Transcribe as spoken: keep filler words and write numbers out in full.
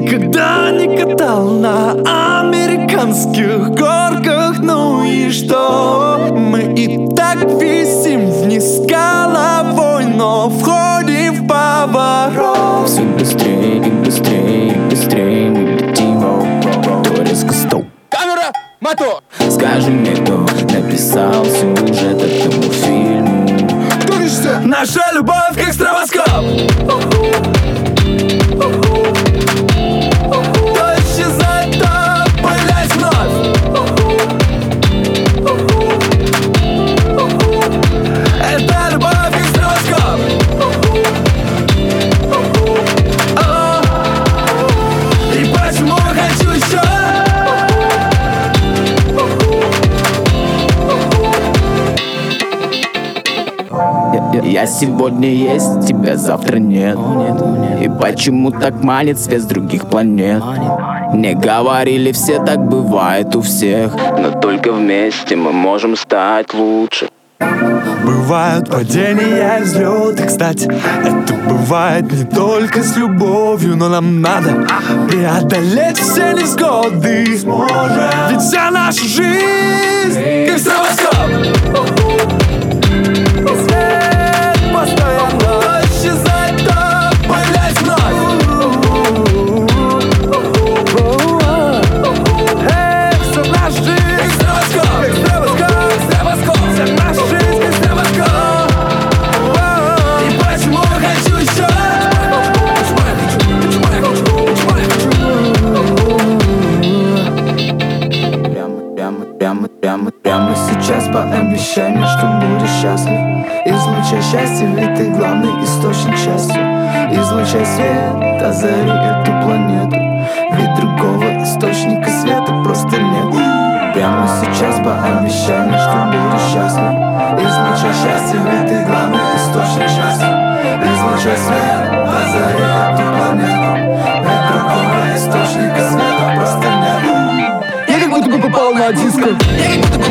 никогда не катал на американских горках. Ну и что? Мы и так висим вниз головой, но входим в поворот. Все быстрее и быстрее и быстрее мы летим, то резко стоп. Камера, мотор! Скажи мне, кто написал сюжет этому фильму? Наша любовь как стробоскоп. То исчезает, то появляется вновь. Это любовь как стробоскоп. И почему я хочу еще? Я сегодня есть, тебя завтра нет. И почему так манит свет с других планет? Мне говорили, все так бывает у всех, но только вместе мы можем стать лучше. Бывают падения и взлеты, кстати. Это бывает не только с любовью, но нам надо преодолеть все невзгоды. Ведь вся наша жизнь как стробоскоп. Свет постоянно то исчезает, то появляется вновь. Эй, вся наша жизнь как стробоскоп, как стробоскоп, вся наша жизнь как стробоскоп. И почему я хочу еще? Почему я хочу? Почему я хочу? Почему я хочу? Прямо, прямо, прямо, прямо, прямо сейчас пообещай мне, что будешь счастлив. Излучай счастье, ведь ты главный источник счастья. Излучай свет, озари эту планету, ведь другого источника света просто нет. Прямо сейчас пообещай мне, что будешь счастлив. Излучай счастье, ведь ты главный источник счастья. Излучай свет, озари эту планету, ведь другого источника света просто нет. Я как будто бы попал на диско. Я как будто